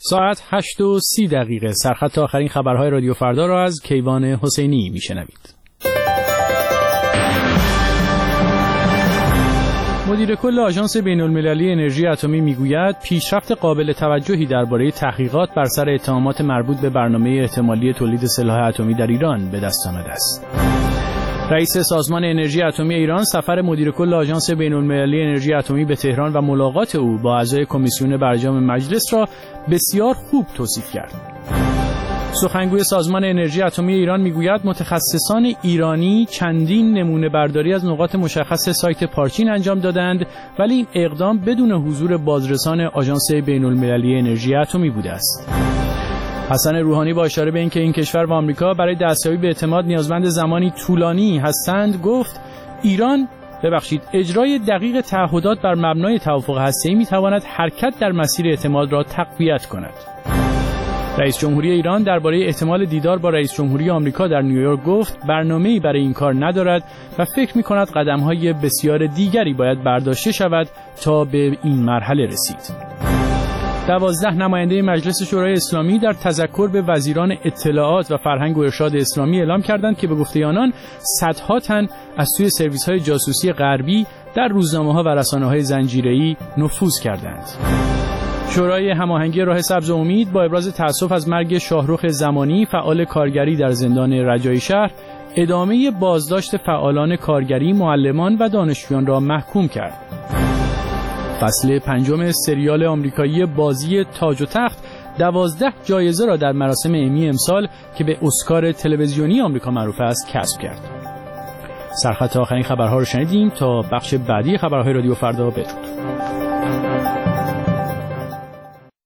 ساعت 8:30 سرخط آخرین خبرهای رادیو فردا را از کیوان حسینی میشنوید. مدیر کل آژانس بین‌المللی انرژی اتمی میگوید پیشرفت قابل توجهی درباره تحقیقات بر سر اتهامات مربوط به برنامه احتمالی تولید سلاح اتمی در ایران به دست آمده است. رئیس سازمان انرژی اتمی ایران سفر مدیر کل آژانس بین‌المللی انرژی اتمی به تهران و ملاقات او با اعضای کمیسیون برجام مجلس را بسیار خوب توصیف کرد. سخنگوی سازمان انرژی اتمی ایران میگوید متخصصان ایرانی چندین نمونه برداری از نقاط مشخص سایت پارچین انجام دادند، ولی این اقدام بدون حضور بازرسان آژانس بین‌المللی انرژی اتمی بوده است. حسن روحانی با اشاره به اینکه این کشور و آمریکا برای دستیابی به اعتماد نیازمند زمانی طولانی هستند گفت اجرای دقیق تعهدات بر مبنای توافق هسته‌ای می‌تواند حرکت در مسیر اعتماد را تقویت کند. رئیس جمهوری ایران درباره احتمال دیدار با رئیس جمهوری آمریکا در نیویورک گفت برنامه‌ای برای این کار ندارد و فکر می‌کند قدم‌های بسیار دیگری باید برداشته شود تا به این مرحله رسید. 12 نماینده مجلس شورای اسلامی در تذکر به وزیران اطلاعات و فرهنگ و ارشاد اسلامی اعلام کردند که به گفته آنان صدها تن از سوی سرویس‌های جاسوسی غربی در روزنامه‌ها و رسانه‌های زنجیره‌ای نفوذ کردند. شورای هماهنگی راه سبز امید با ابراز تأسف از مرگ شاهرخ زمانی فعال کارگری در زندان رجایی شهر ادامه بازداشت فعالان کارگری، معلمان و دانشجویان را محکوم کرد. فصل 5 سریال آمریکایی بازی تاج و تخت 12 جایزه را در مراسم امی امسال که به اسکار تلویزیونی آمریکا معروف است کسب کرد. سرخط آخرین خبرها رو شنیدیم. تا بخش بعدی خبرهای رادیو فردا بدرود.